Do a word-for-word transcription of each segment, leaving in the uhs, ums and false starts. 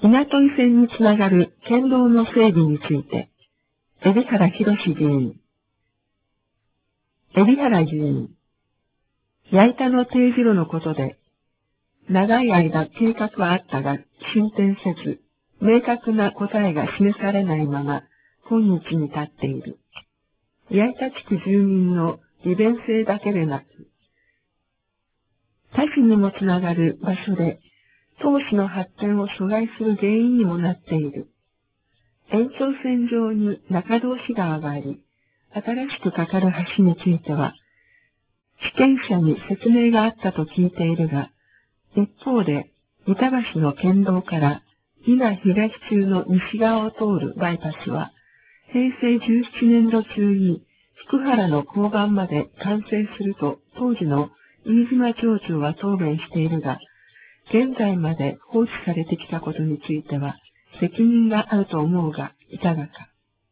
稲戸井線につながる県道の整備について、海老原博議員。海老原議員。矢板の定時路のことで、長い間計画はあったが進展せず、明確な答えが示されないまま、今日に至っている。矢板地区住民の利便性だけでなく、他地にもつながる場所で、都市の発展を阻害する原因にもなっている。延長線上に中通川があり、新しく架かる橋については、地権者に説明があったと聞いているが、一方で、板橋の県道から伊那東中の西側を通るバイパスは、平成じゅうななねんど中に福原の交番まで完成すると当時の飯島町長は答弁しているが、現在まで放置されてきたことについては責任があると思うが、いかがか。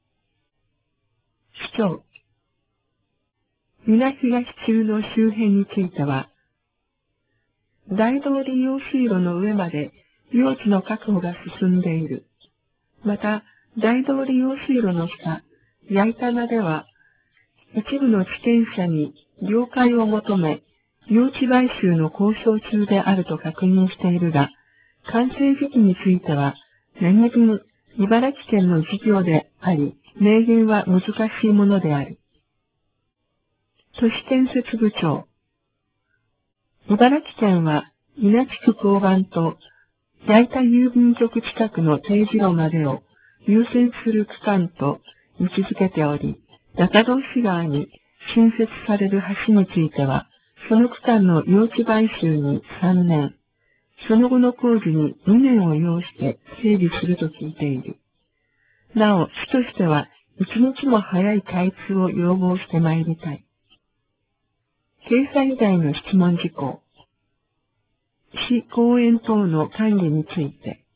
市長。伊那東中の周辺については、大通り用水路の上まで用地の確保が進んでいる。また、大通り用水路の下、矢板名では、一部の地権者に了解を求め、用地買収の交渉中であると確認しているが、完成時期については、何分茨城県の事業であり、明言は難しいものである。都市建設部長。茨城県は、伊那地区交番と、矢板郵便局近くの定時路までを優先する区間と位置づけており、中通川に新設される橋については、その区間の用地買収にさんねん、その後の工事ににねんを要して整備すると聞いている。なお、市としては一日も早い開通を要望してまいりたい。掲載以外の質問事項。市公園等の管理について。